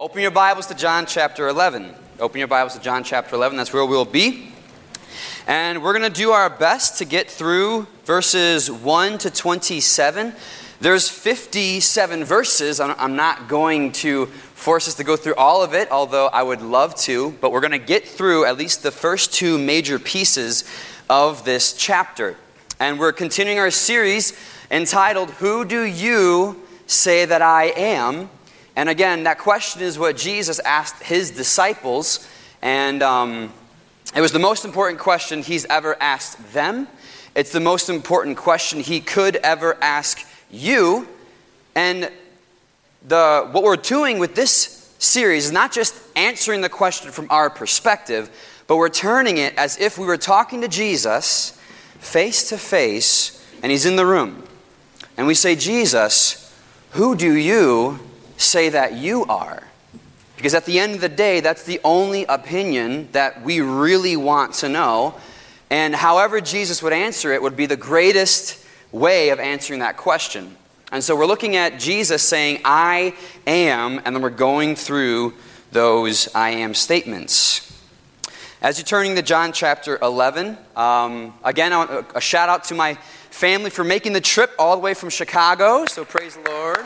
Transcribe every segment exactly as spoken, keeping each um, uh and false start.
Open your Bibles to John chapter eleven. Open your Bibles to John chapter eleven. That's where we'll be. And we're going to do our best to get through verses one to twenty-seven. There's fifty-seven verses. I'm not going to force us to go through all of it, although I would love to. But we're going to get through at least the first two major pieces of this chapter. And we're continuing our series entitled, Who Do You Say That I Am? And again, that question is what Jesus asked his disciples. And um, it was the most important question he's ever asked them. It's the most important question he could ever ask you. And the what we're doing with this series is not just answering the question from our perspective, but we're turning it as if we were talking to Jesus face to face, and he's in the room. And we say, Jesus, who do you say that you are? Because at the end of the day, that's the only opinion that we really want to know. And however Jesus would answer it would be the greatest way of answering that question. And so we're looking at Jesus saying, I am, and then we're going through those I am statements. As you're turning to John chapter eleven, um, again, a, a shout out to my family for making the trip all the way from Chicago. So praise the Lord.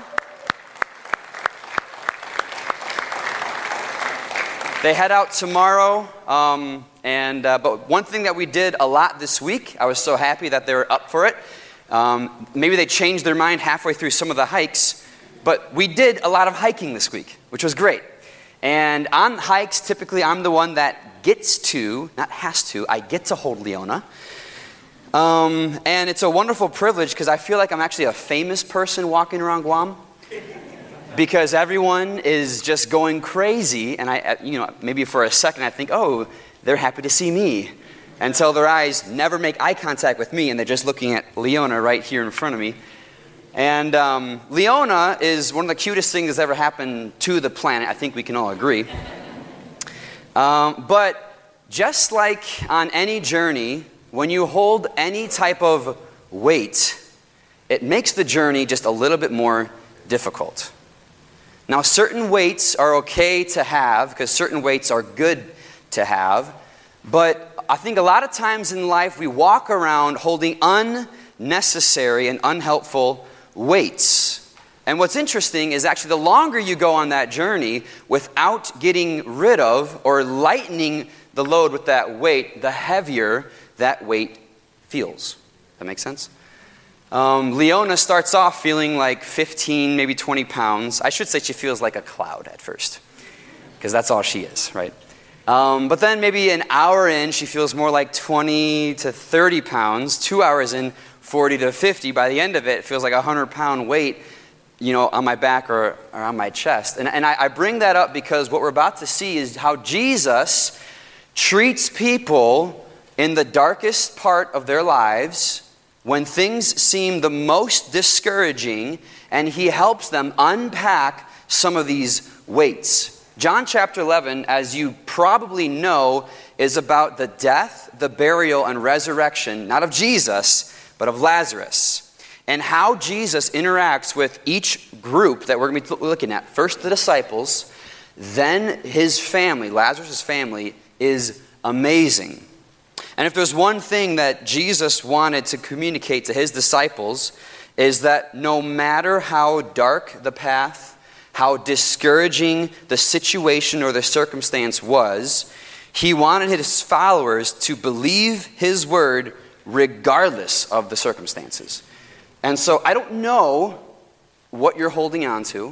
They head out tomorrow, um, and uh, but one thing that we did a lot this week, I was so happy that they were up for it. Um, maybe they changed their mind halfway through some of the hikes, but we did a lot of hiking this week, which was great. And on hikes, typically I'm the one that gets to, not has to, I get to hold Leona. Um, and it's a wonderful privilege because I feel like I'm actually a famous person walking around Guam. Because everyone is just going crazy, and I, you know, maybe for a second I think, oh, they're happy to see me, until their eyes never make eye contact with me, and they're just looking at Leona right here in front of me. And um, Leona is one of the cutest things that's ever happened to the planet. I think we can all agree. Um, but just like on any journey, when you hold any type of weight, it makes the journey just a little bit more difficult. Now, certain weights are okay to have because certain weights are good to have. But I think a lot of times in life we walk around holding unnecessary and unhelpful weights. And what's interesting is actually the longer you go on that journey without getting rid of or lightening the load with that weight, the heavier that weight feels. That makes sense? Um, Leona starts off feeling like fifteen, maybe twenty pounds. I should say she feels like a cloud at first, because that's all she is, right? Um, but then maybe an hour in, she feels more like twenty to thirty pounds. Two hours in, forty to fifty. By the end of it, it feels like a one hundred pound weight, you know, on my back or, or on my chest. And, and I, I bring that up because what we're about to see is how Jesus treats people in the darkest part of their lives when things seem the most discouraging, and he helps them unpack some of these weights. John chapter eleven, as you probably know, is about the death, the burial, and resurrection, not of Jesus, but of Lazarus, and how Jesus interacts with each group that we're going to be looking at. First the disciples, then his family, Lazarus' family, is amazing. And if there's one thing that Jesus wanted to communicate to his disciples, is that no matter how dark the path, how discouraging the situation or the circumstance was, he wanted his followers to believe his word regardless of the circumstances. And so I don't know what you're holding on to.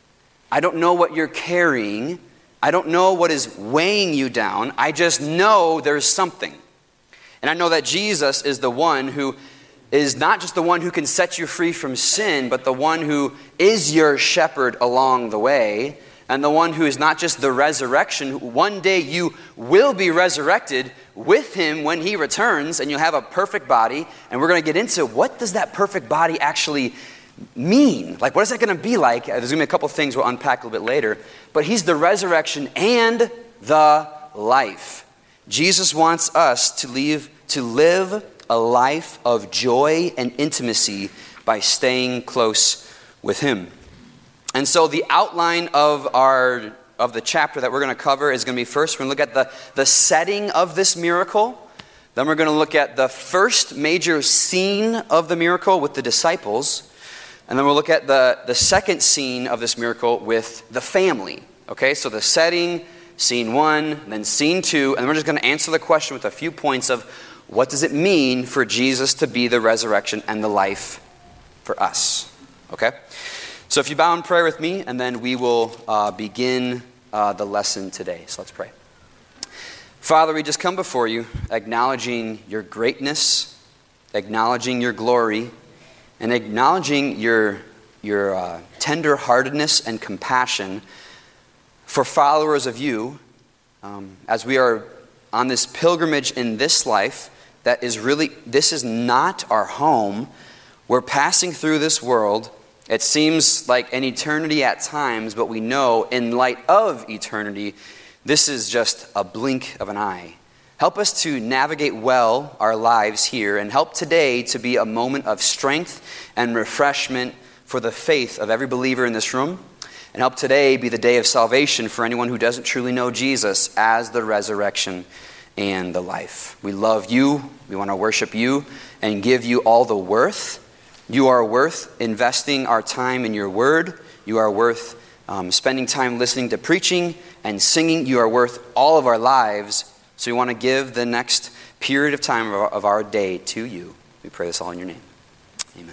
I don't know what you're carrying. I don't know what is weighing you down. I just know there's something. And I know that Jesus is the one who is not just the one who can set you free from sin, but the one who is your shepherd along the way, and the one who is not just the resurrection. One day you will be resurrected with him when he returns, and you'll have a perfect body. And we're going to get into what does that perfect body actually mean? Like, what is that going to be like? There's going to be a couple things we'll unpack a little bit later. But he's the resurrection and the life. Jesus wants us to live, to live a life of joy and intimacy by staying close with him. And so the outline of our of the chapter that we're going to cover is going to be first, we're going to look at the, the setting of this miracle. Then we're going to look at the first major scene of the miracle with the disciples. And then we'll look at the, the second scene of this miracle with the family. Okay, so the setting, scene one, then scene two, and then we're just going to answer the question with a few points of what does it mean for Jesus to be the resurrection and the life for us. Okay? So if you bow in prayer with me, and then we will uh, begin uh, the lesson today. So let's pray. Father, we just come before you, acknowledging your greatness, acknowledging your glory, and acknowledging your, your uh, tender-heartedness and compassion for followers of you, um, as we are on this pilgrimage in this life that is really, this is not our home. We're passing through this world. It seems like an eternity at times, but we know in light of eternity, this is just a blink of an eye. Help us to navigate well our lives here, and help today to be a moment of strength and refreshment for the faith of every believer in this room. And help today be the day of salvation for anyone who doesn't truly know Jesus as the resurrection and the life. We love you. We want to worship you and give you all the worth. You are worth investing our time in your word. You are worth um, spending time listening to preaching and singing. You are worth all of our lives. So we want to give the next period of time of our, of our day to you. We pray this all in your name. Amen.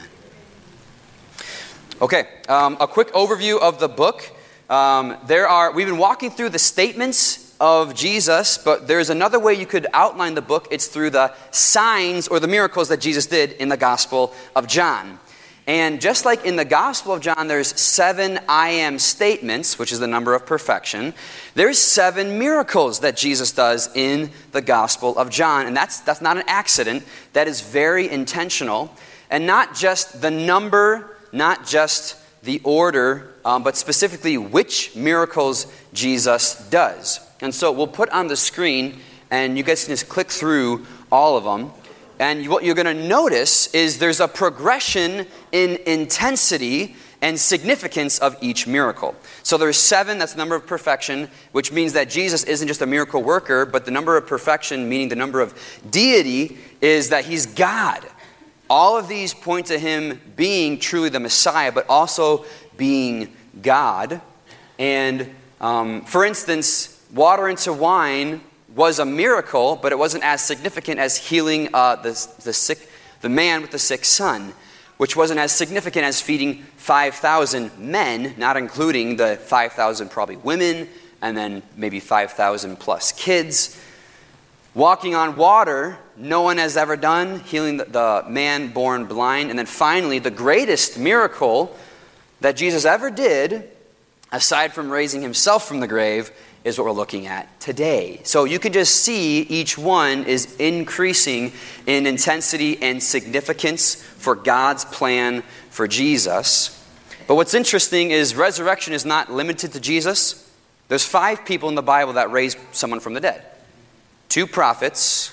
Okay, um, a quick overview of the book. Um, there are we've been walking through the statements of Jesus, but there's another way you could outline the book. It's through the signs or the miracles that Jesus did in the Gospel of John. And just like in the Gospel of John, there's seven I am statements, which is the number of perfection. There's seven miracles that Jesus does in the Gospel of John, and that's that's not an accident. That is very intentional, and not just the number. Not just the order, um, but specifically which miracles Jesus does. And so we'll put on the screen, and you guys can just click through all of them. And what you're going to notice is there's a progression in intensity and significance of each miracle. So there's seven, that's the number of perfection, which means that Jesus isn't just a miracle worker, but the number of perfection, meaning the number of deity, is that he's God. All of these point to him being truly the Messiah, but also being God. And um, for instance, water into wine was a miracle, but it wasn't as significant as healing uh, the, the sick, the man with the sick son, which wasn't as significant as feeding five thousand men, not including the five thousand probably women, and then maybe five thousand plus kids. Walking on water, no one has ever done, healing the, the man born blind. And then finally, the greatest miracle that Jesus ever did, aside from raising himself from the grave, is what we're looking at today. So you can just see each one is increasing in intensity and significance for God's plan for Jesus. But what's interesting is resurrection is not limited to Jesus. There's five people in the Bible that raised someone from the dead. Two prophets,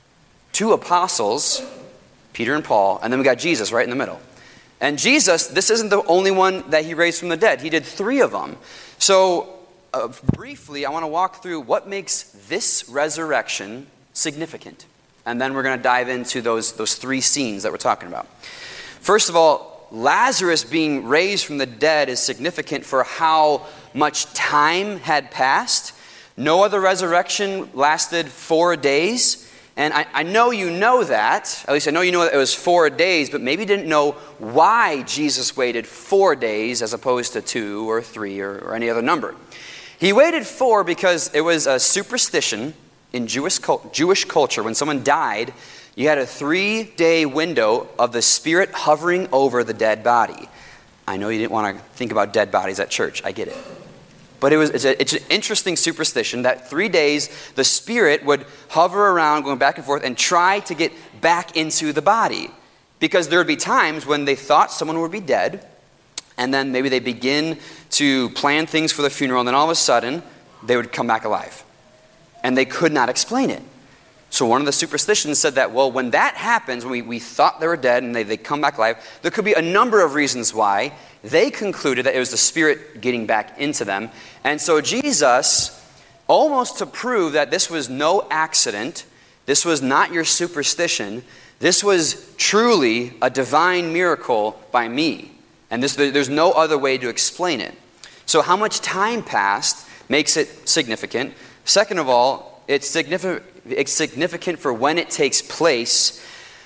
two apostles, Peter and Paul, and then we got Jesus right in the middle. And Jesus, this isn't the only one that he raised from the dead. He did three of them. So uh, briefly, I want to walk through what makes this resurrection significant. And then we're going to dive into those, those three scenes that we're talking about. First of all, Lazarus being raised from the dead is significant for how much time had passed. No other resurrection lasted four days. And I, I know you know that. At least I know you know that it was four days, but maybe you didn't know why Jesus waited four days as opposed to two or three or, or any other number. He waited four because it was a superstition in Jewish, Jewish culture. When someone died, you had a three-day window of the spirit hovering over the dead body. I know you didn't want to think about dead bodies at church. I get it. But it was, it's, a, it's an interesting superstition that three days the spirit would hover around, going back and forth, and try to get back into the body. Because there would be times when they thought someone would be dead, and then maybe they begin to plan things for the funeral, and then all of a sudden, they would come back alive. And they could not explain it. So one of the superstitions said that, well, when that happens, when we, we thought they were dead and they, they come back alive, there could be a number of reasons why. They concluded that it was the Spirit getting back into them. And so Jesus, almost to prove that this was no accident, this was not your superstition, this was truly a divine miracle by me. And this, there's no other way to explain it. So how much time passed makes it significant. Second of all, it's significant, it's significant for when it takes place.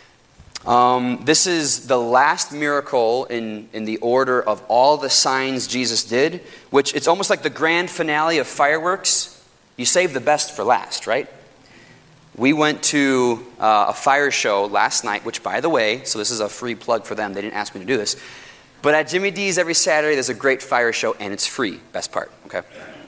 Um, this is the last miracle in, in the order of all the signs Jesus did, which it's almost like the grand finale of fireworks. You save the best for last, right? We went to uh, a fire show last night, which, by the way, so this is a free plug for them. They didn't ask me to do this. But at Jimmy D's every Saturday, there's a great fire show, and it's free. Best part, okay?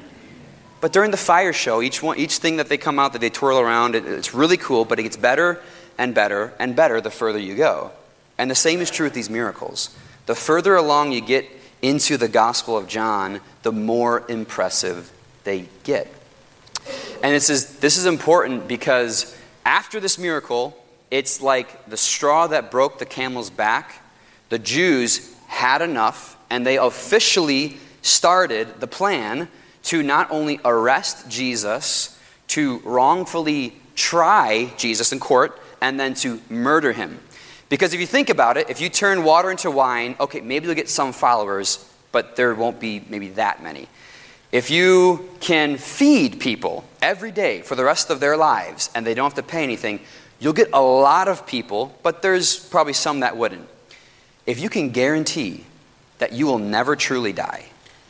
But during the fire show, each one, each thing that they come out, that they twirl around, it, it's really cool, but it gets better and better and better the further you go. And the same is true with these miracles. The further along you get into the Gospel of John, the more impressive they get. And this is, this is important because after this miracle, it's like the straw that broke the camel's back. The Jews had enough, and they officially started the plan to not only arrest Jesus, to wrongfully try Jesus in court, and then to murder him. Because if you think about it, if you turn water into wine, okay, maybe you'll get some followers, but there won't be maybe that many. If you can feed people every day for the rest of their lives, and they don't have to pay anything, you'll get a lot of people, but there's probably some that wouldn't. If you can guarantee that you will never truly die,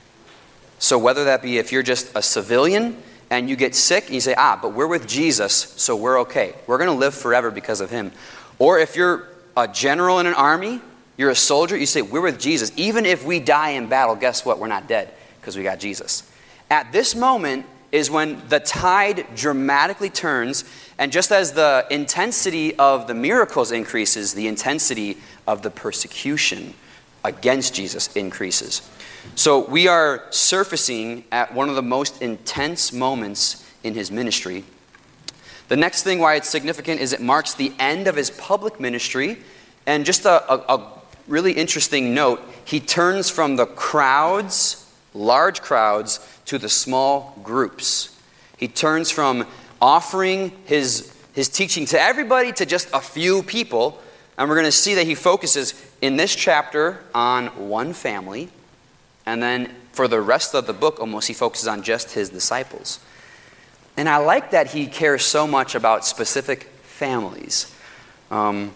so whether that be if you're just a civilian and you get sick and you say, ah, but we're with Jesus, so we're okay. We're going to live forever because of him. Or if you're a general in an army, you're a soldier, you say, we're with Jesus. Even if we die in battle, guess what? We're not dead because we got Jesus. At this moment is when the tide dramatically turns, and just as the intensity of the miracles increases, the intensity of the persecution against Jesus increases. So we are surfacing at one of the most intense moments in his ministry. The next thing why it's significant is it marks the end of his public ministry. And just a, a, a really interesting note, he turns from the crowds, large crowds, to the small groups. He turns from offering his, his teaching to everybody to just a few people. And we're going to see that he focuses in this chapter on one family. And then for the rest of the book, almost, he focuses on just his disciples. And I like that he cares so much about specific families. Um,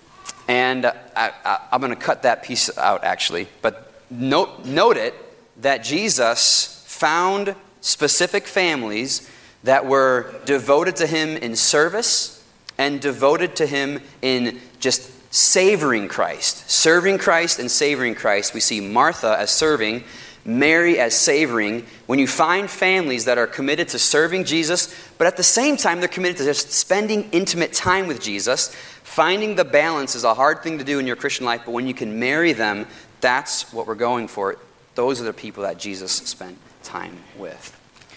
and I, I, I'm going to cut that piece out, actually. But note, note it that Jesus found specific families that were devoted to him in service and devoted to him in just savoring Christ. Serving Christ and savoring Christ. We see Martha as serving, Mary as savoring. When you find families that are committed to serving Jesus, but at the same time they're committed to just spending intimate time with Jesus, finding the balance is a hard thing to do in your Christian life, but when you can marry them, that's what we're going for. Those are the people that Jesus spent time with.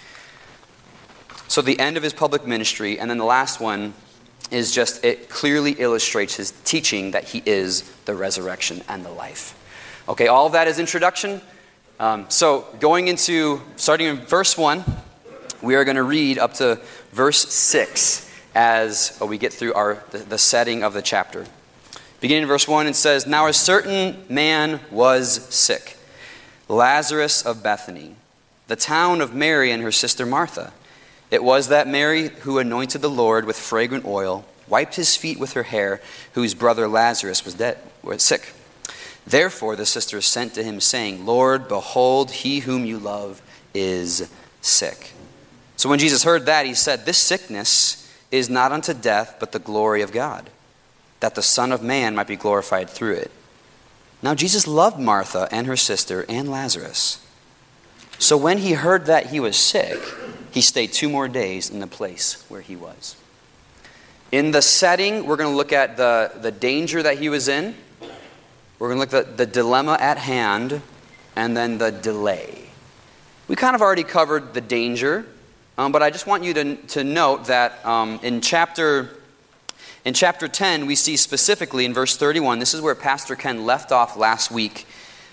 So the end of his public ministry, and then the last one is just, it clearly illustrates his teaching that he is the resurrection and the life. Okay, all of that is introduction. Um, so going into, starting in verse one, we are going to read up to verse six as we get through our the, the setting of the chapter. Beginning in verse one, it says, "Now a certain man was sick, Lazarus of Bethany, the town of Mary and her sister Martha. It was that Mary who anointed the Lord with fragrant oil, wiped his feet with her hair, whose brother Lazarus was dead, was sick. Therefore the sisters sent to him, saying, Lord, behold, he whom you love is sick. So when Jesus heard that, he said, This sickness is not unto death, but the glory of God, that the Son of Man might be glorified through it. Now Jesus loved Martha and her sister and Lazarus. So when he heard that he was sick, he stayed two more days in the place where he was." In the setting, we're going to look at the, the danger that he was in. We're going to look at the dilemma at hand, and then the delay. We kind of already covered the danger, um, but I just want you to, to note that um, in chapter in chapter ten, we see specifically in verse thirty-one, this is where Pastor Ken left off last week.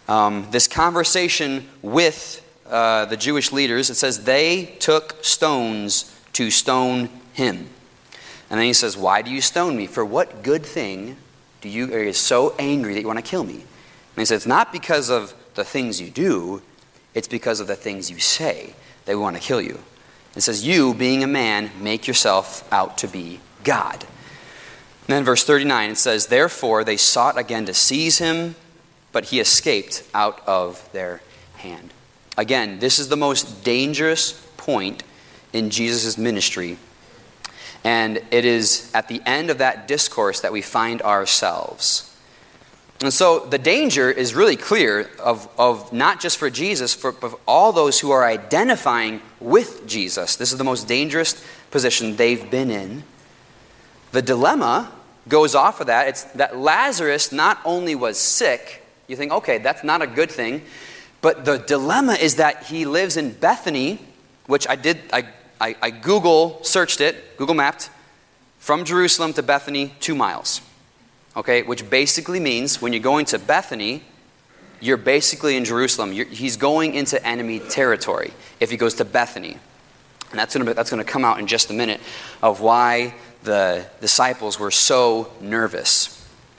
um, this conversation with uh, the Jewish leaders, it says they took stones to stone him. And then he says, why do you stone me? For what good thing do you, are you so angry that you want to kill me? And he says, it's not because of the things you do, it's because of the things you say that we want to kill you. It says, you, being a man, make yourself out to be God. And then verse thirty-nine, it says, therefore they sought again to seize him, but he escaped out of their hand. Again, this is the most dangerous point in Jesus' ministry. And it is at the end of that discourse that we find ourselves. And so the danger is really clear of, of not just for Jesus, for, but for all those who are identifying with Jesus. This is the most dangerous position they've been in. The dilemma goes off of that. It's that Lazarus not only was sick, you think, okay, that's not a good thing, but the dilemma is that he lives in Bethany, which I did, I, I, I Google searched it, Google mapped, from Jerusalem to Bethany, two miles. Okay, which basically means when you're going to Bethany, you're basically in Jerusalem. You're, he's going into enemy territory if he goes to Bethany. And that's going to that's going to come out in just a minute of why the disciples were so nervous.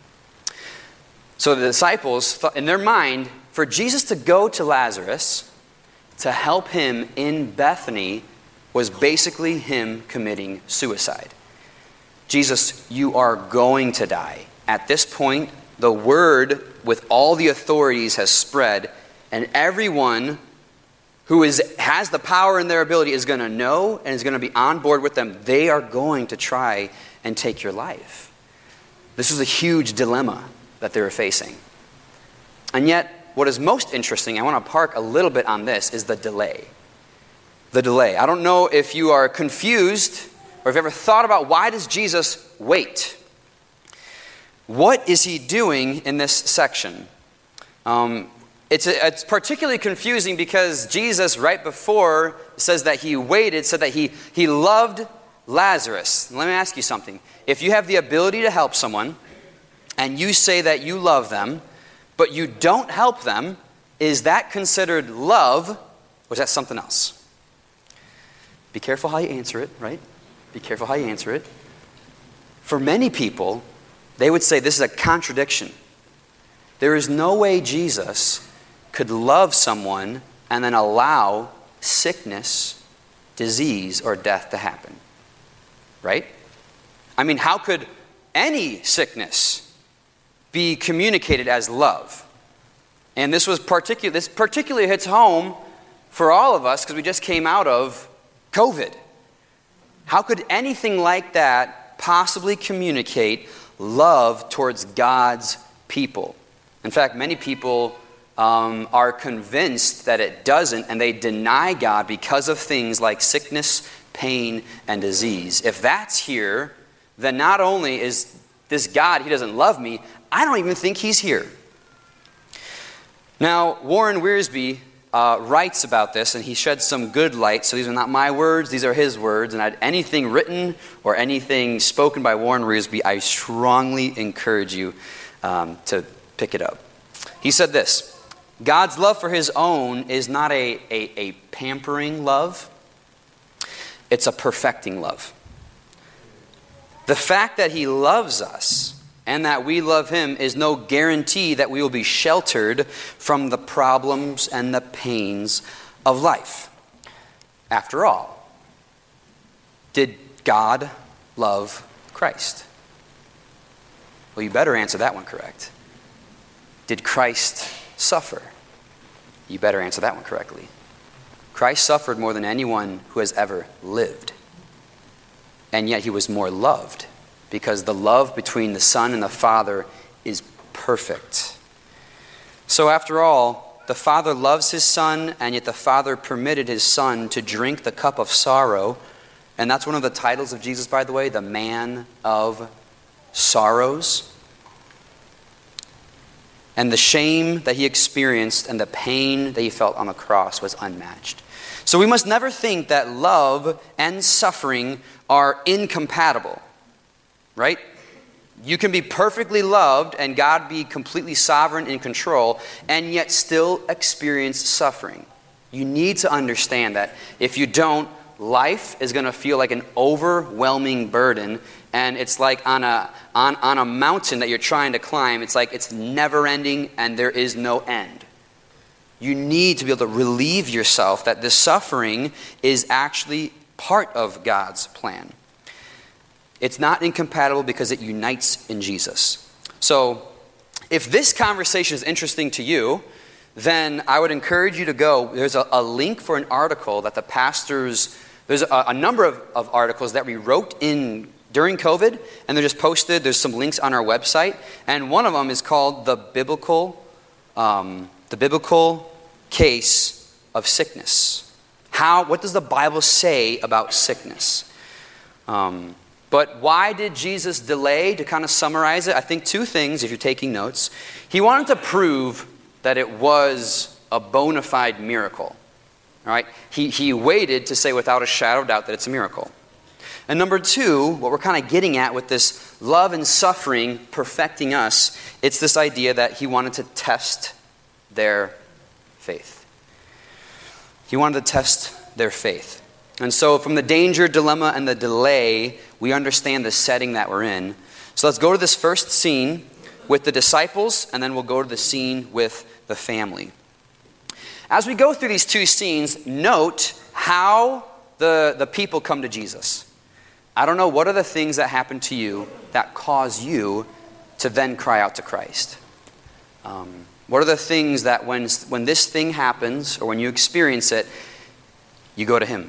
So the disciples, thought, in their mind, for Jesus to go to Lazarus to help him in Bethany was basically him committing suicide. Jesus, you are going to die. At this point, the word with all the authorities has spread, and everyone who is has the power and their ability is going to know and is going to be on board with them. They are going to try and take your life. This was a huge dilemma that they were facing. And yet, what is most interesting, I want to park a little bit on this, is the delay. The delay. I don't know if you are confused or if you've ever thought about why does Jesus wait? What is he doing in this section? Um, it's, a, it's particularly confusing because Jesus, right before, says that he waited, said that he, he loved Lazarus. Let me ask you something. If you have the ability to help someone, and you say that you love them, but you don't help them, is that considered love, or is that something else? Be careful how you answer it, right? Be careful how you answer it. For many people, they would say this is a contradiction. There is no way Jesus could love someone and then allow sickness, disease, or death to happen. Right? I mean, how could any sickness be communicated as love? And this was particular. This particularly hits home for all of us because we just came out of COVID. How could anything like that possibly communicate love towards God's people? In fact, many people um, are convinced that it doesn't, and they deny God because of things like sickness, pain, and disease. If that's here, then not only is this God, he doesn't love me, I don't even think he's here. Now, Warren Wiersbe uh, writes about this, and he sheds some good light. So these are not my words, these are his words. And I'd, anything written or anything spoken by Warren Wiersbe, I strongly encourage you um, to pick it up. He said this: God's love for his own is not a, a, a pampering love. It's a perfecting love. The fact that he loves us and that we love him is no guarantee that we will be sheltered from the problems and the pains of life. After all, did God love Christ? Well, you better answer that one correct. Did Christ suffer? You better answer that one correctly. Christ suffered more than anyone who has ever lived. And yet he was more loved because the love between the Son and the Father is perfect. So after all, the Father loves his Son, and yet the Father permitted his Son to drink the cup of sorrow. And that's one of the titles of Jesus, by the way, the Man of Sorrows. And the shame that he experienced and the pain that he felt on the cross was unmatched. So we must never think that love and suffering are incompatible, right? You can be perfectly loved and God be completely sovereign in control and yet still experience suffering. You need to understand that. If you don't, life is going to feel like an overwhelming burden, and it's like on a on, on a mountain that you're trying to climb. It's like it's never ending and there is no end. You need to be able to relieve yourself that this suffering is actually part of God's plan. It's not incompatible because it unites in Jesus. So if this conversation is interesting to you, then I would encourage you to go. There's a, a link for an article that the pastors, there's a, a number of, of articles that we wrote in during COVID, and they're just posted. There's some links on our website, and one of them is called the biblical, um, the biblical case of sickness. How? What does the Bible say about sickness? Um, But why did Jesus delay? To kind of summarize it, I think two things, if you're taking notes. He wanted to prove that it was a bona fide miracle. All right? He, he waited to say without a shadow of doubt that it's a miracle. And number two, what we're kind of getting at with this love and suffering perfecting us, it's this idea that he wanted to test their faith. He wanted to test their faith. And so from the danger, dilemma, and the delay, we understand the setting that we're in. So let's go to this first scene with the disciples, and then we'll go to the scene with the family. As we go through these two scenes, note how the, the people come to Jesus. I don't know, what are the things that happen to you that cause you to then cry out to Christ? Um, what are the things that when, when this thing happens, or when you experience it, you go to Him?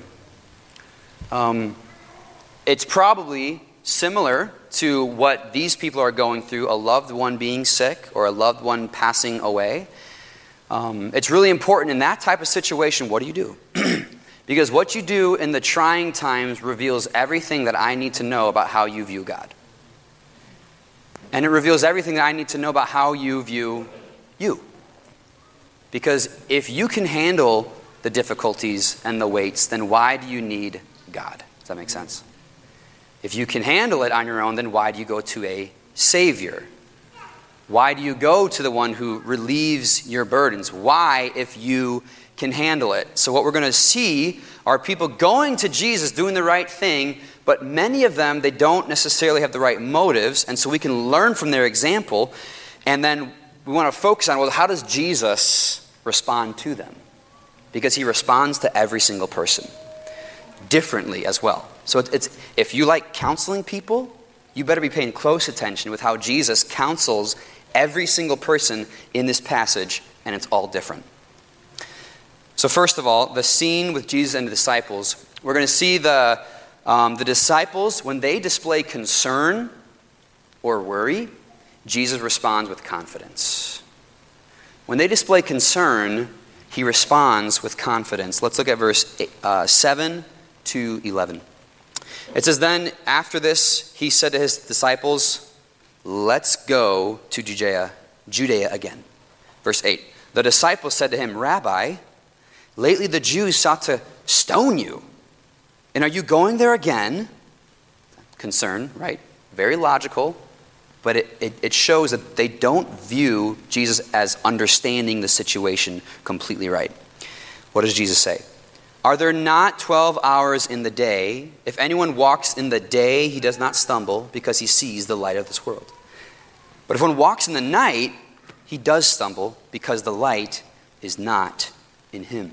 Um, it's probably similar to what these people are going through, a loved one being sick or a loved one passing away. Um, it's really important in that type of situation, what do you do? Because what you do in the trying times reveals everything that I need to know about how you view God. And it reveals everything that I need to know about how you view you. Because if you can handle the difficulties and the weights, then why do you need God? Does that make sense? If you can handle it on your own, then why do you go to a Savior? Why do you go to the one who relieves your burdens? Why, if you can handle it? So what we're going to see are people going to Jesus, doing the right thing, but many of them, they don't necessarily have the right motives, and so we can learn from their example, and then we want to focus on, well, how does Jesus respond to them? Because he responds to every single person differently as well. So it's, if you like counseling people, you better be paying close attention with how Jesus counsels every single person in this passage, and it's all different. So first of all, the scene with Jesus and the disciples, we're going to see the, um, the disciples, when they display concern or worry, Jesus responds with confidence. When they display concern, he responds with confidence. Let's look at verse uh, seven to eleven. It says, then after this, he said to his disciples, let's go to Judea, Judea again. Verse eight, the disciples said to him, Rabbi, lately the Jews sought to stone you. And are you going there again? Concern, right? Very logical. But it, it, it shows that they don't view Jesus as understanding the situation completely right. What does Jesus say? Are there not twelve hours in the day? If anyone walks in the day, he does not stumble because he sees the light of this world. But if one walks in the night, he does stumble because the light is not in him.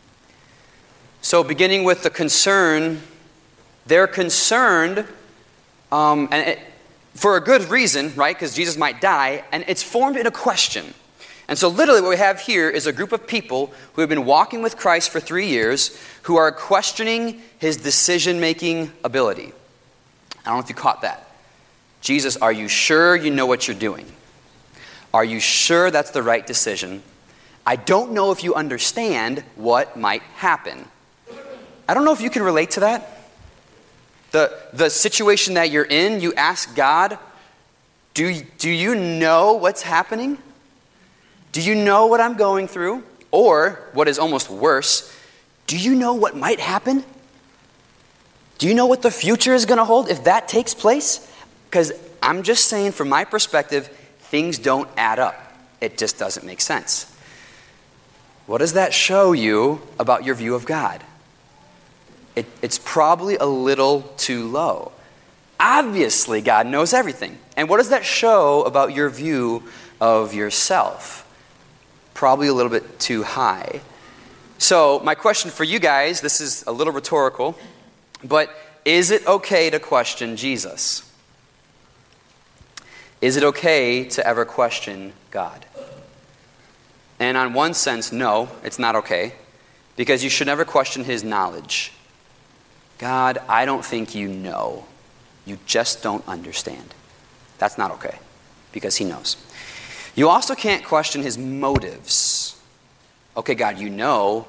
So beginning with the concern, they're concerned, um, and it, for a good reason, right? Because Jesus might die, and it's formed in a question. And so literally what we have here is a group of people who have been walking with Christ for three years who are questioning his decision-making ability. I don't know if you caught that. Jesus, are you sure you know what you're doing? Are you sure that's the right decision? I don't know if you understand what might happen. I don't know if you can relate to that. The, the situation that you're in, you ask God, do, do you know what's happening? Do you know what I'm going through? Or, what is almost worse, do you know what might happen? Do you know what the future is going to hold if that takes place? Because I'm just saying from my perspective, things don't add up. It just doesn't make sense. What does that show you about your view of God? It, it's probably a little too low. Obviously, God knows everything. And what does that show about your view of yourself? Probably a little bit too high. So my question for you guys, this is a little rhetorical, but is it okay to question Jesus? Is it okay to ever question God? And on one sense, no, it's not okay, because you should never question his knowledge. God, I don't think you know. You just don't understand. That's not okay, because he knows. You also can't question his motives. Okay, God, you know,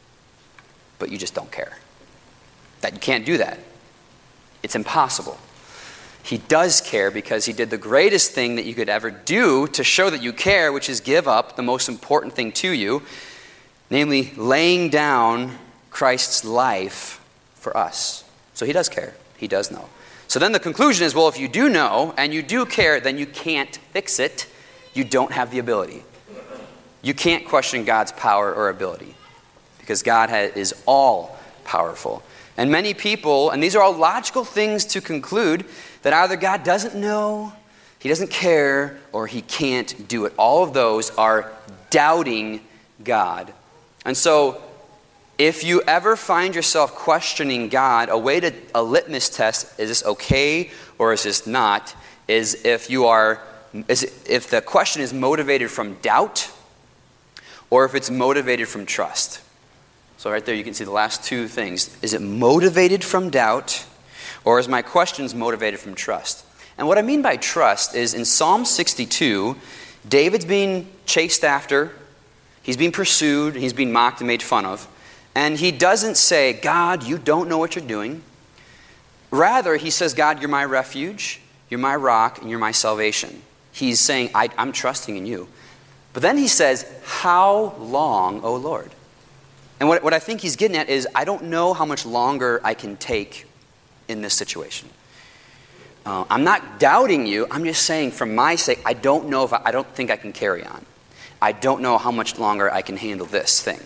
but you just don't care. That you can't do that. It's impossible. He does care because he did the greatest thing that you could ever do to show that you care, which is give up the most important thing to you, namely laying down Christ's life for us. So he does care. He does know. So then the conclusion is, well, if you do know and you do care, then you can't fix it. You don't have the ability. You can't question God's power or ability because God has, is all powerful. And many people, and these are all logical things to conclude, that either God doesn't know, he doesn't care, or he can't do it. All of those are doubting God. And so if you ever find yourself questioning God, a way to, a litmus test, is this okay or is this not, is if you are, is if the question is motivated from doubt or if it's motivated from trust. So right there you can see the last two things. Is it motivated from doubt or is my questions motivated from trust? And what I mean by trust is in Psalm sixty-two, David's being chased after, he's being pursued, he's being mocked and made fun of. And he doesn't say, God, you don't know what you're doing. Rather, he says, God, you're my refuge, you're my rock, and you're my salvation. He's saying, I, I'm trusting in you. But then he says, how long, O Lord? And what, what I think he's getting at is, I don't know how much longer I can take in this situation. Uh, I'm not doubting you. I'm just saying, for my sake, I don't know if I, I don't think I can carry on. I don't know how much longer I can handle this thing.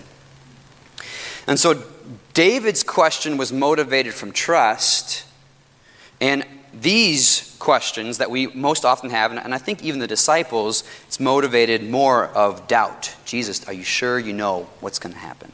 And so David's question was motivated from trust, and these questions that we most often have, and I think even the disciples, it's motivated more of doubt. Jesus, are you sure you know what's going to happen?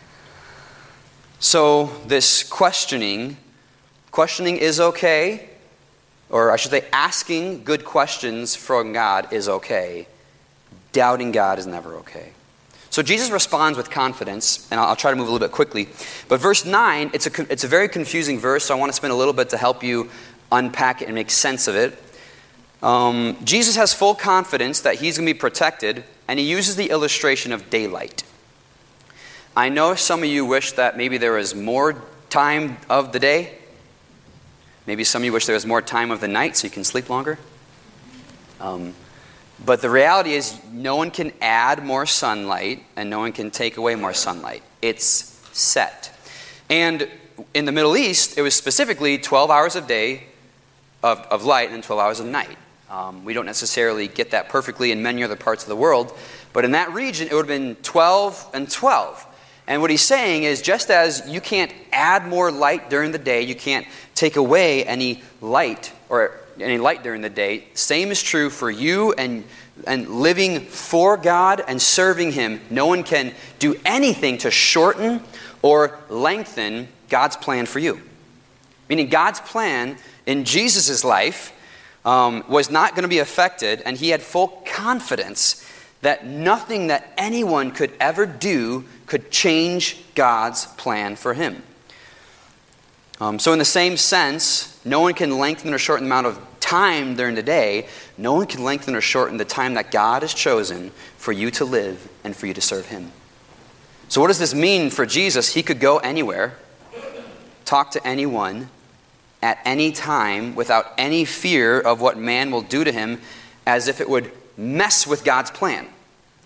So this questioning, questioning is okay, or I should say asking good questions from God is okay. Doubting God is never okay. So Jesus responds with confidence, and I'll, I'll try to move a little bit quickly. But verse nine, it's a, it's a very confusing verse, so I want to spend a little bit to help you unpack it and make sense of it. Um, Jesus has full confidence that he's going to be protected, and he uses the illustration of daylight. I know some of you wish that maybe there was more time of the day. Maybe some of you wish there was more time of the night so you can sleep longer. Um, but the reality is no one can add more sunlight and no one can take away more sunlight. It's set. And in the Middle East, it was specifically twelve hours a day of, of light and twelve hours of night. Um, we don't necessarily get that perfectly in many other parts of the world, but in that region, it would have been twelve and twelve. And what he's saying is, just as you can't add more light during the day, you can't take away any light or any light during the day, same is true for you and, and living for God and serving him. No one can do anything to shorten or lengthen God's plan for you. Meaning God's plan in Jesus' life um, was not going to be affected, and he had full confidence that nothing that anyone could ever do could change God's plan for him. Um, so in the same sense, no one can lengthen or shorten the amount of time during the day. No one can lengthen or shorten the time that God has chosen for you to live and for you to serve him. So what does this mean for Jesus? He could go anywhere, talk to anyone, at any time, without any fear of what man will do to him, as if it would mess with God's plan.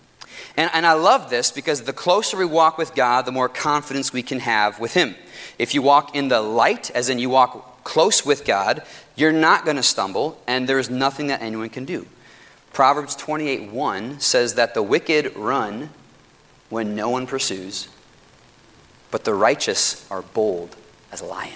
And, and I love this because the closer we walk with God, the more confidence we can have with Him. If you walk in the light, as in you walk close with God, you're not going to stumble, and there's nothing that anyone can do. Proverbs twenty-eight one says that the wicked run when no one pursues, but the righteous are bold as a lion.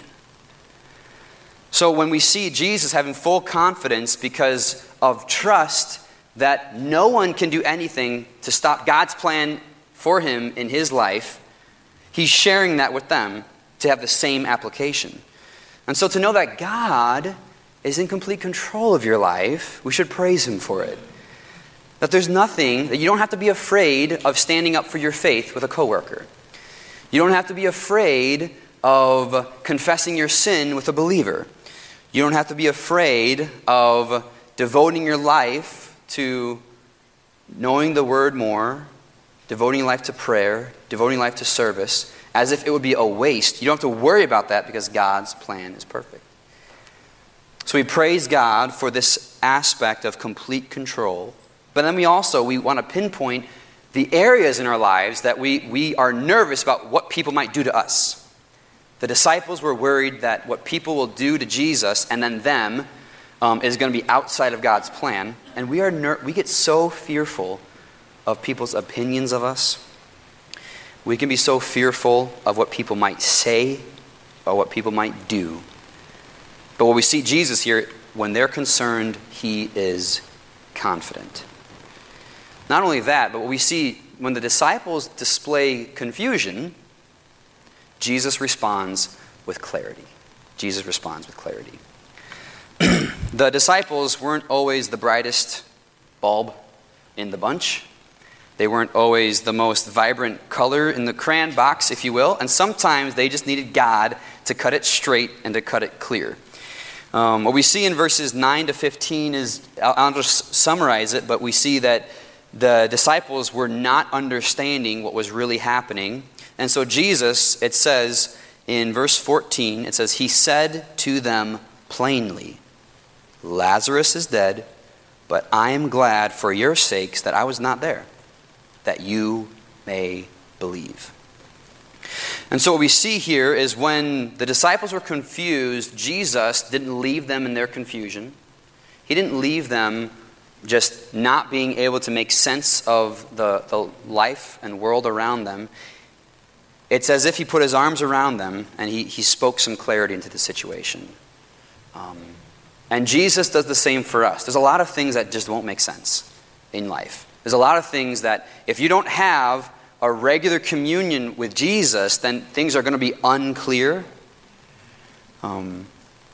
So when we see Jesus having full confidence because of trust that no one can do anything to stop God's plan for him in his life, he's sharing that with them to have the same application. And so to know that God is in complete control of your life, we should praise him for it. That there's nothing, that you don't have to be afraid of standing up for your faith with a coworker. You don't have to be afraid of confessing your sin with a believer. You don't have to be afraid of devoting your life to knowing the word more, devoting your life to prayer, devoting life to service, as if it would be a waste. You don't have to worry about that because God's plan is perfect. So we praise God for this aspect of complete control. But then we also, we want to pinpoint the areas in our lives that we, we are nervous about what people might do to us. The disciples were worried that what people will do to Jesus and then them um, is going to be outside of God's plan. And we are ner- we get so fearful of people's opinions of us. We can be so fearful of what people might say or what people might do. But when we see Jesus here, when they're concerned, he is confident. Not only that, but what we see when the disciples display confusion, Jesus responds with clarity. Jesus responds with clarity. The disciples weren't always the brightest bulb in the bunch. They weren't always the most vibrant color in the crayon box, if you will. And sometimes they just needed God to cut it straight and to cut it clear. Um, what we see in verses nine to fifteen is, I'll, I'll just summarize it, but we see that the disciples were not understanding what was really happening. And so Jesus, it says in verse fourteen, it says, he said to them plainly, Lazarus is dead, but I am glad for your sakes that I was not there, that you may believe. And so what we see here is when the disciples were confused, Jesus didn't leave them in their confusion. He didn't leave them just not being able to make sense of the, the life and world around them. It's as if he put his arms around them and he, he spoke some clarity into the situation. Um, and Jesus does the same for us. There's a lot of things that just won't make sense in life. There's a lot of things that if you don't have a regular communion with Jesus, then things are going to be unclear. Um,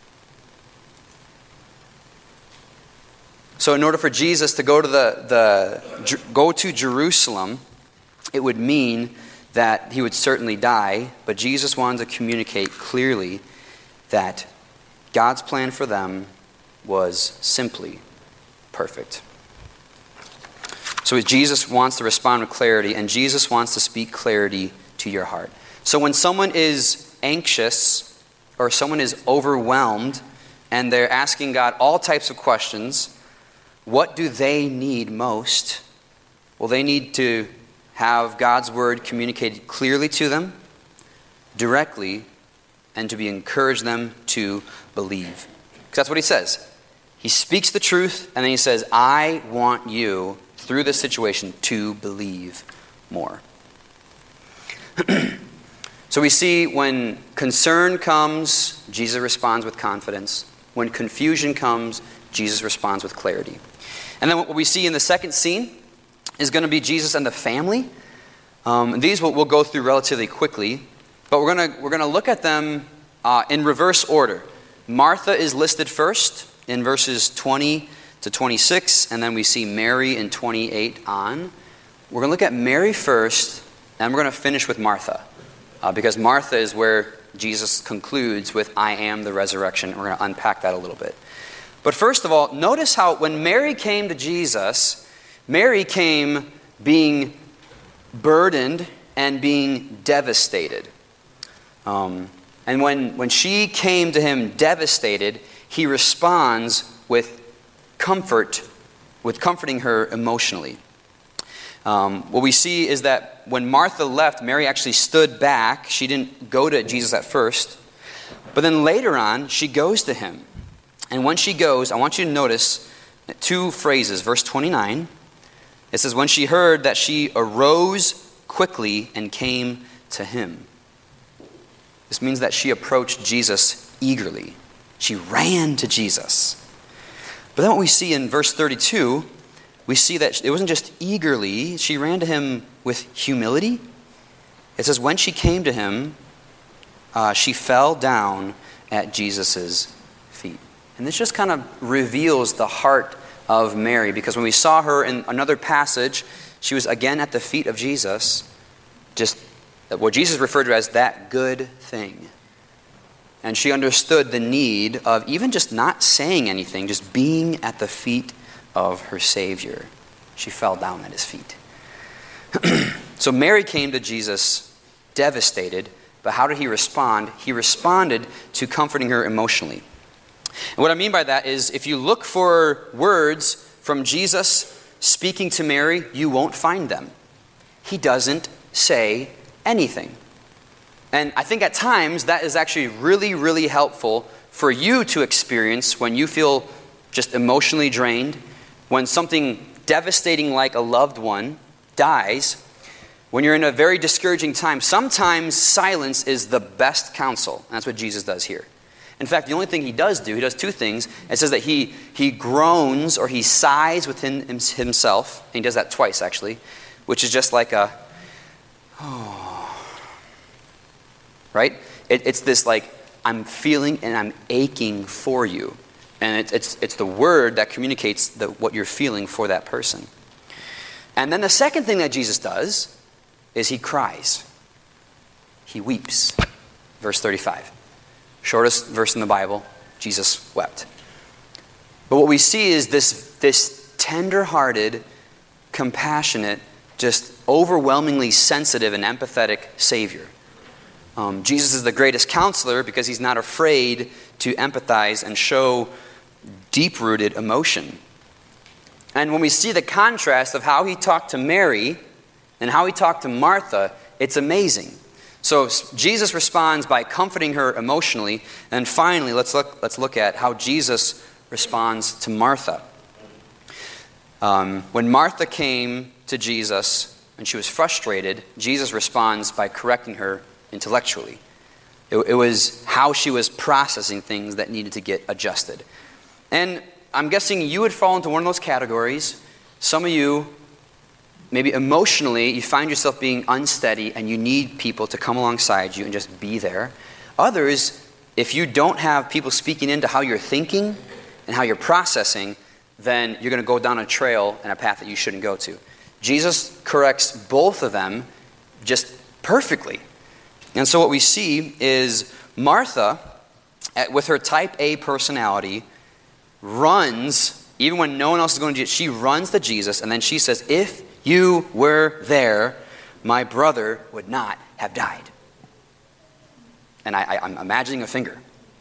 so in order for Jesus to go to the, the go to Jerusalem, it would mean that he would certainly die, but Jesus wanted to communicate clearly that God's plan for them was simply perfect. So Jesus wants to respond with clarity, and Jesus wants to speak clarity to your heart. So when someone is anxious or someone is overwhelmed and they're asking God all types of questions, what do they need most? Well, they need to have God's word communicated clearly to them, directly, and to be encouraged them to believe. Because that's what he says. He speaks the truth, and then he says, I want you, through this situation, to believe more. So we see when concern comes, Jesus responds with confidence. When confusion comes, Jesus responds with clarity. And then what we see in the second scene is going to be Jesus and the family. Um, and these we'll, we'll go through relatively quickly, but we're going to we're going to look at them uh, in reverse order. Martha is listed first in verses twenty to twenty-six, and then we see Mary in twenty-eight on. We're going to look at Mary first, and we're going to finish with Martha, uh, because Martha is where Jesus concludes with, I am the resurrection. We're going to unpack that a little bit. But first of all, notice how when Mary came to Jesus, Mary came being burdened and being devastated. Um, and when, when she came to him devastated, he responds with comfort, with comforting her emotionally. Um, what we see is that when Martha left, Mary actually stood back. She didn't go to Jesus at first. But then later on, she goes to him. And when she goes, I want you to notice two phrases. Verse twenty-nine, it says, when she heard that, she arose quickly and came to him. This means that she approached Jesus eagerly. She ran to Jesus. But then what we see in verse thirty-two, we see that it wasn't just eagerly. She ran to him with humility. It says, when she came to him, uh, she fell down at Jesus' feet. And this just kind of reveals the heart of Mary, because when we saw her in another passage, she was again at the feet of Jesus, just what Jesus referred to as that good thing. And she understood the need of even just not saying anything, just being at the feet of her Savior. She fell down at his feet. So Mary came to Jesus devastated, but how did he respond? He responded to comforting her emotionally. And what I mean by that is, if you look for words from Jesus speaking to Mary, you won't find them. He doesn't say anything. And I think at times that is actually really, really helpful for you to experience when you feel just emotionally drained, when something devastating like a loved one dies, when you're in a very discouraging time. Sometimes silence is the best counsel. And that's what Jesus does here. In fact, the only thing he does do, he does two things. It says that he, he groans or he sighs within himself. And he does that twice, actually, which is just like a, oh, right? It, it's this like, I'm feeling and I'm aching for you. And it, it's, it's the word that communicates the, what you're feeling for that person. And then the second thing that Jesus does is he cries. He weeps. Verse thirty-five. Shortest verse in the Bible, Jesus wept. But what we see is this, this tender-hearted, compassionate, just overwhelmingly sensitive and empathetic Savior. Um, Jesus is the greatest counselor because he's not afraid to empathize and show deep-rooted emotion. And when we see the contrast of how he talked to Mary and how he talked to Martha, it's amazing. So Jesus responds by comforting her emotionally. And finally, let's look, let's look at how Jesus responds to Martha. Um, when Martha came to Jesus and she was frustrated, Jesus responds by correcting her intellectually. It, it was how she was processing things that needed to get adjusted. And I'm guessing you would fall into one of those categories. Some of you, maybe emotionally, you find yourself being unsteady and you need people to come alongside you and just be there. Others, if you don't have people speaking into how you're thinking and how you're processing, then you're going to go down a trail and a path that you shouldn't go to. Jesus corrects both of them just perfectly. And so what we see is Martha, with her type A personality, runs, even when no one else is going to do it, she runs to Jesus, and then she says, if you were there, my brother would not have died. And I, I, I'm imagining a finger.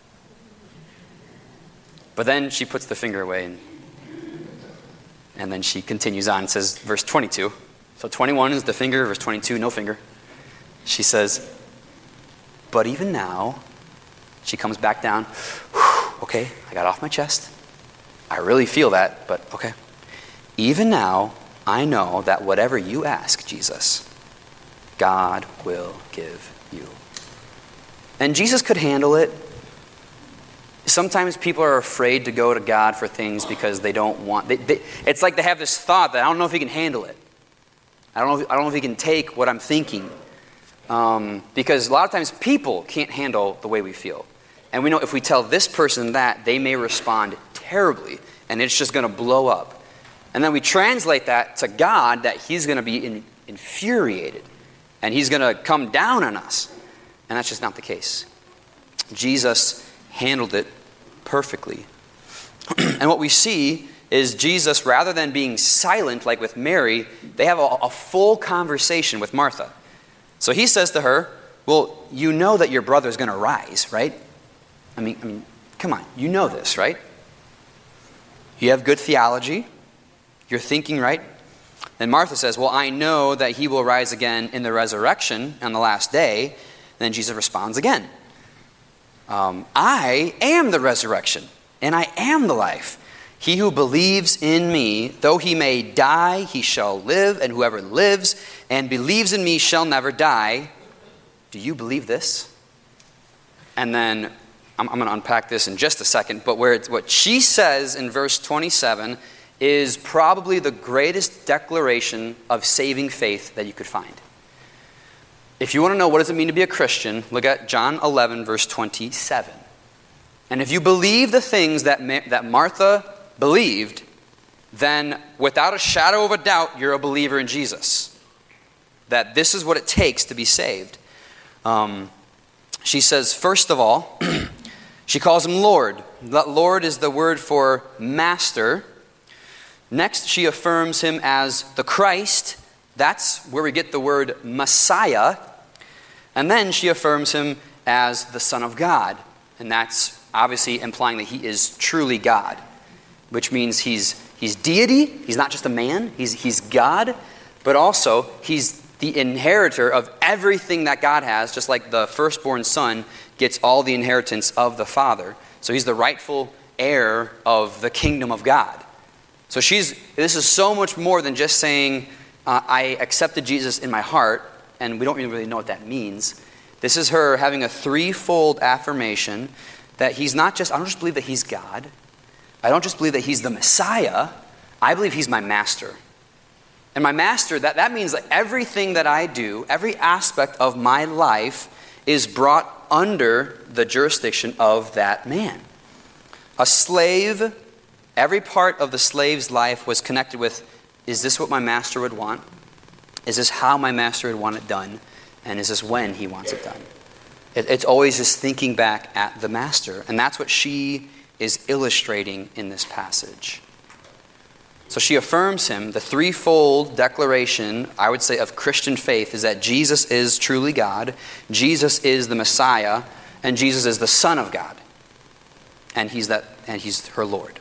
But then she puts the finger away, and, and then she continues on. It says, verse twenty-two. So twenty-one is the finger, verse twenty-two, no finger. She says, but even now, she comes back down. Okay, I got off my chest. I really feel that, but okay. Even now, I know that whatever you ask, Jesus, God will give you. And Jesus could handle it. Sometimes people are afraid to go to God for things because they don't want... They, they, it's like they have this thought that I don't know if he can handle it. I don't know if, I don't know if he can take what I'm thinking. Um, because a lot of times people can't handle the way we feel. And we know if we tell this person that, they may respond terribly, and it's just going to blow up. And then we translate that to God, that he's going to be in, infuriated, and he's going to come down on us. And that's just not the case. Jesus handled it perfectly. And what we see is Jesus, rather than being silent like with Mary, they have a, a full conversation with Martha. So he says to her, well, you know that your brother is going to rise, right? I mean, I mean, come on, you know this, right? You have good theology. You're thinking right. And Martha says, well, I know that he will rise again in the resurrection on the last day. And then Jesus responds again. Um, I am the resurrection, and I am the life. He who believes in me, though he may die, he shall live, and whoever lives and believes in me shall never die. Do you believe this? And then, I'm, I'm going to unpack this in just a second, but where it's, what she says in verse twenty-seven is probably the greatest declaration of saving faith that you could find. If you want to know what does it mean to be a Christian, look at John eleven, verse twenty-seven. And if you believe the things that, Ma- that Martha believed, then without a shadow of a doubt, you're a believer in Jesus. That this is what it takes to be saved. Um, she says, first of all, she calls him Lord. That Lord is the word for master. Next, she affirms him as the Christ. That's where we get the word Messiah. And then she affirms him as the Son of God. And that's obviously implying that he is truly God, which means he's he's deity. He's not just a man. He's, he's God, but also he's the inheritor of everything that God has, just like the firstborn son gets all the inheritance of the Father. So he's the rightful heir of the kingdom of God. So she's this is so much more than just saying, uh, I accepted Jesus in my heart, and we don't really know what that means. This is her having a threefold affirmation that he's not just, I don't just believe that he's God. I don't just believe that he's the Messiah. I believe he's my master. And my master, that, that means that everything that I do, every aspect of my life is brought under the jurisdiction of that man. A slave, every part of the slave's life was connected with, is this what my master would want? Is this how my master would want it done? And is this when he wants it done? It, it's always just thinking back at the master. And that's what she is illustrating in this passage. So she affirms him. The threefold declaration, I would say, of Christian faith is that Jesus is truly God, Jesus is the Messiah, and Jesus is the Son of God. And he's that, and he's her Lord.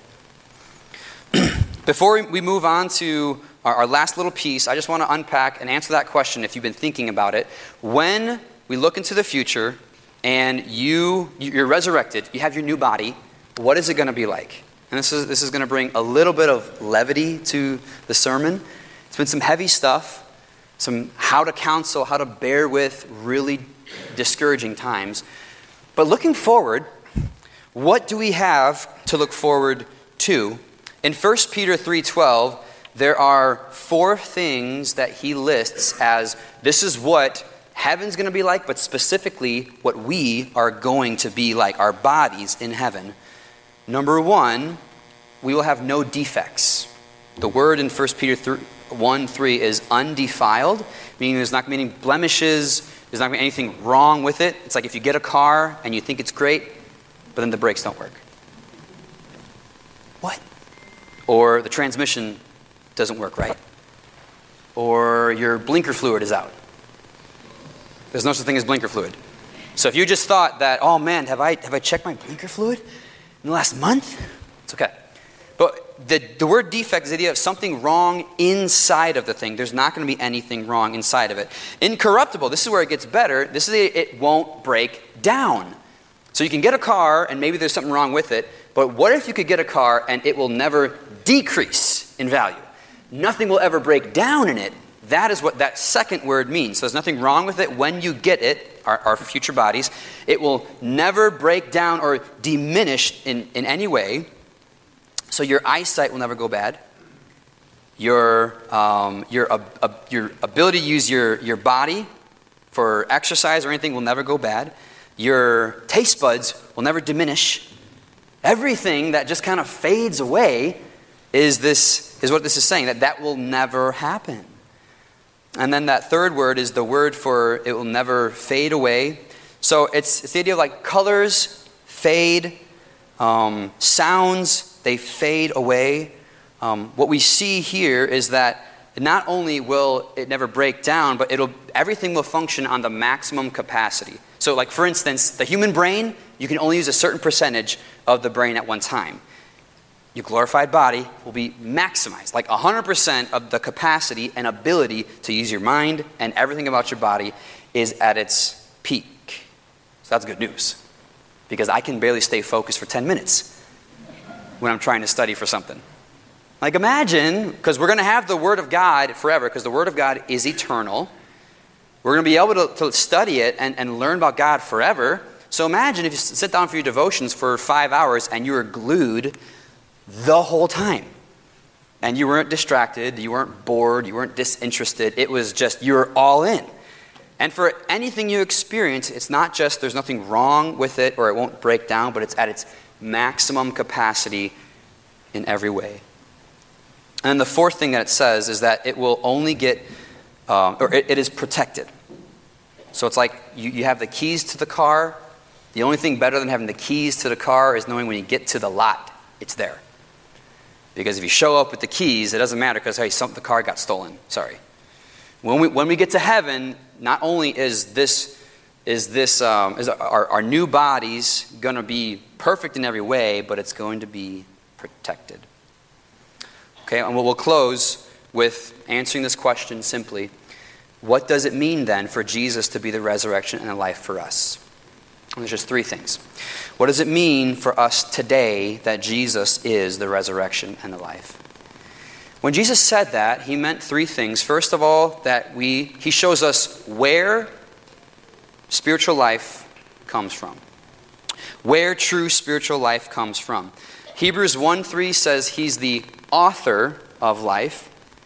Before we move on to our, our last little piece, I just want to unpack and answer that question if you've been thinking about it. When we look into the future and you, you're resurrected, you have your new body, what is it going to be like? And this is this is going to bring a little bit of levity to the sermon. It's been some heavy stuff, some how to counsel, how to bear with really discouraging times. But looking forward, what do we have to look forward to? In First Peter three twelve, there are four things that he lists as this is what heaven's going to be like, but specifically what we are going to be like, our bodies in heaven. Number one, we will have no defects. The word in First Peter one three is undefiled, meaning there's not going to be any blemishes, there's not going to be anything wrong with it. It's like if you get a car and you think it's great, but then the brakes don't work. What? Or the transmission doesn't work right. Or your blinker fluid is out. There's no such thing as blinker fluid. So if you just thought that, oh man, have I have I checked my blinker fluid in the last month? It's okay. But the, the word defect is the idea of something wrong inside of the thing. There's not going to be anything wrong inside of it. Incorruptible, this is where it gets better. This is a, it won't break down. So you can get a car and maybe there's something wrong with it, but what if you could get a car and it will never decrease in value? Nothing will ever break down in it. That is what that second word means. So there's nothing wrong with it when you get it, our, our future bodies. It will never break down or diminish in, in any way. So your eyesight will never go bad. Your, um, your, uh, uh, your ability to use your, your body for exercise or anything will never go bad. Your taste buds will never diminish. Everything that just kind of fades away is this is what this is saying, that that will never happen. And then that third word is the word for it will never fade away. So it's, it's the idea of like colors fade, um, sounds, they fade away. Um, what we see here is that not only will it never break down, but it'll everything will function on the maximum capacity. So like for instance, the human brain, you can only use a certain percentage of the brain at one time. your glorified body will be maximized. Like one hundred percent of the capacity and ability to use your mind and everything about your body is at its peak. So that's good news. Because I can barely stay focused for ten minutes when I'm trying to study for something. Like imagine, because we're going to have the Word of God forever, because the Word of God is eternal. We're going to be able to, to study it and, and learn about God forever. So imagine if you sit down for your devotions for five hours and you were glued the whole time. And you weren't distracted, you weren't bored, you weren't disinterested. It was just, you were all in. And for anything you experience, it's not just there's nothing wrong with it or it won't break down, but it's at its maximum capacity in every way. And the fourth thing that it says is that it will only get, um, or it, it is protected. So it's like you, you have the keys to the car. The only thing better than having the keys to the car is knowing when you get to the lot, it's there. Because if you show up with the keys, it doesn't matter because, hey, some, the car got stolen. Sorry. When we when we get to heaven, not only is this is this um, is our, our new bodies going to be perfect in every way, but it's going to be protected. Okay, and we'll, we'll close with answering this question simply. What does it mean then for Jesus to be the resurrection and the life for us? And there's just three things. What does it mean for us today that Jesus is the resurrection and the life? When Jesus said that, he meant three things. First of all, that we he shows us where spiritual life comes from. Where true spiritual life comes from. Hebrews one three says he's the author of life.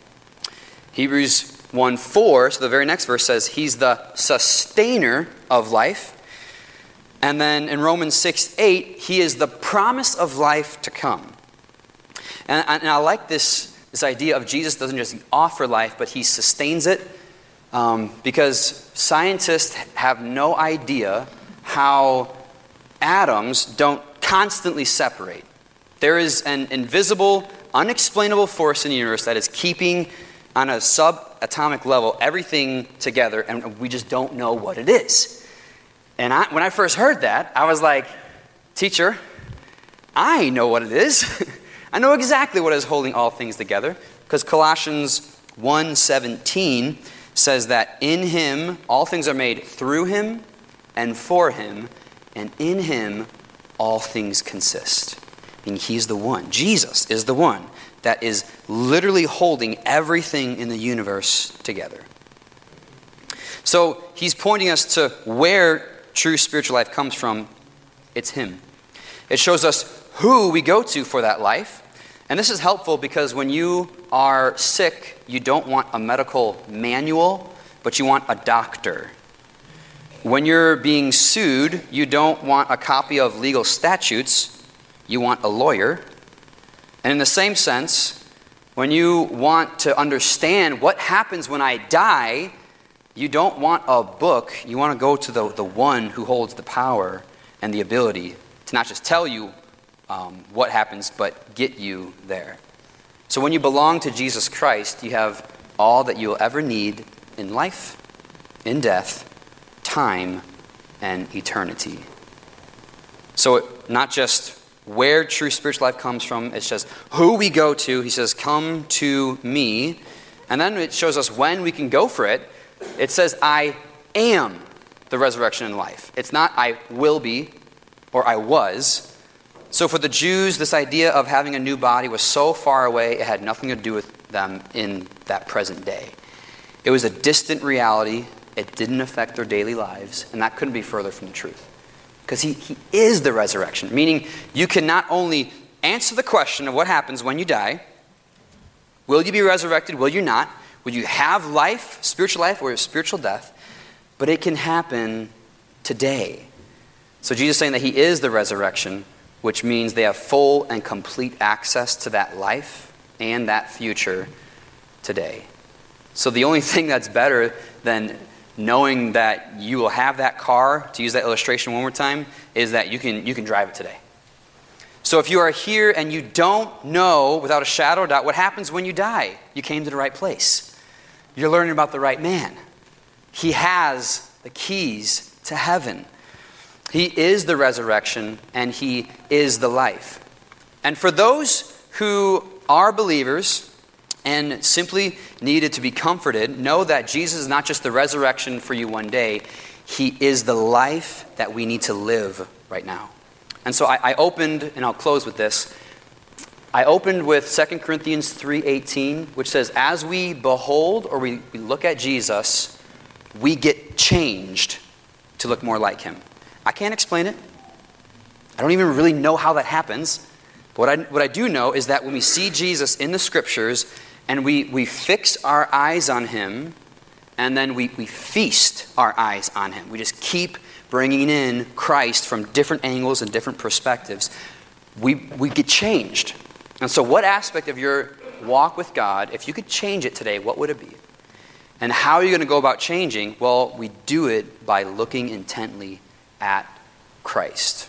Hebrews one four, so the very next verse says he's the sustainer of life. And then in Romans six eight, he is the promise of life to come. And, and I like this, this idea of Jesus doesn't just offer life, but he sustains it. Um, because scientists have no idea how atoms don't constantly separate. There is an invisible, unexplainable force in the universe that is keeping, on a subatomic level, everything together, and we just don't know what it is. And I, when I first heard that, I was like, teacher, I know what it is. I know exactly what is holding all things together. Because Colossians one seventeen says that in him, all things are made through him and for him, and in him, all things consist. Meaning he's the one. Jesus is the one that is literally holding everything in the universe together. So he's pointing us to where true spiritual life comes from. It's him. It shows us who we go to for that life. And this is helpful because when you are sick, you don't want a medical manual, but you want a doctor. When you're being sued, you don't want a copy of legal statutes, you want a lawyer. And in the same sense, when you want to understand what happens when I die, you don't want a book, you want to go to the, the one who holds the power and the ability to not just tell you um, what happens, but get you there. So when you belong to Jesus Christ, you have all that you'll ever need in life, in death, time, and eternity. So it, not just where true spiritual life comes from, it's just who we go to. He says, come to me. And then it shows us when we can go for it. It says, I am the resurrection and life. It's not I will be or I was. So for the Jews, this idea of having a new body was so far away, it had nothing to do with them in that present day. It was a distant reality. It didn't affect their daily lives, and that couldn't be further from the truth. Because he, he is the resurrection, meaning you can not only answer the question of what happens when you die, will you be resurrected, will you not? Will you have life, spiritual life, or spiritual death? But it can happen today. So Jesus is saying that he is the resurrection, which means they have full and complete access to that life and that future today. So the only thing that's better than knowing that you will have that car, to use that illustration one more time, is that you can you can drive it today. So if you are here and you don't know without a shadow of doubt what happens when you die, you came to the right place. You're learning about the right man. He has the keys to heaven. He is the resurrection and he is the life. And for those who are believers and simply needed to be comforted, know that Jesus is not just the resurrection for you one day. He is the life that we need to live right now. And so I, I opened, and I'll close with this. I opened with Second Corinthians three eighteen, which says, as we behold or we, we look at Jesus, we get changed to look more like him. I can't explain it. I don't even really know how that happens. But what I, what I do know is that when we see Jesus in the scriptures and we, we fix our eyes on him, and then we, we feast our eyes on him. We just keep bringing in Christ from different angles and different perspectives. We, we get changed. And so what aspect of your walk with God, if you could change it today, what would it be? And how are you going to go about changing? Well, we do it by looking intently at Christ.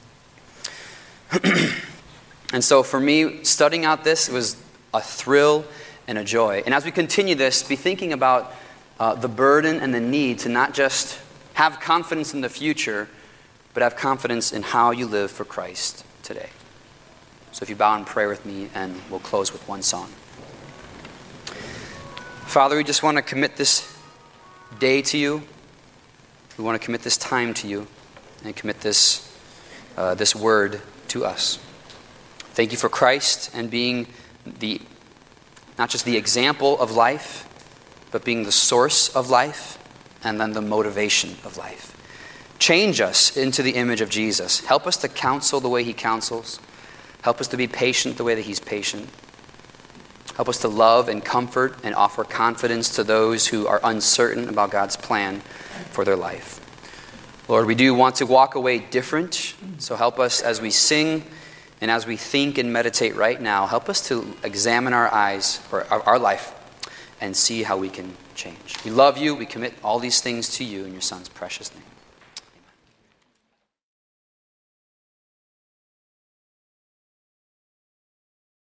And so for me, studying out this was a thrill and a joy. And as we continue this, be thinking about uh, the burden and the need to not just have confidence in the future, but have confidence in how you live for Christ today. So if you bow and pray with me, and we'll close with one song. Father, we just want to commit this day to you. We want to commit this time to you and commit this, uh, this word to us. Thank you for Christ and being the not just the example of life, but being the source of life and then the motivation of life. Change us into the image of Jesus. Help us to counsel the way he counsels. Help us to be patient the way that he's patient. Help us to love and comfort and offer confidence to those who are uncertain about God's plan for their life. Lord, we do want to walk away different, so help us as we sing and as we think and meditate right now, help us to examine our eyes, or our, our life, and see how we can change. We love you. We commit all these things to you in your Son's precious name.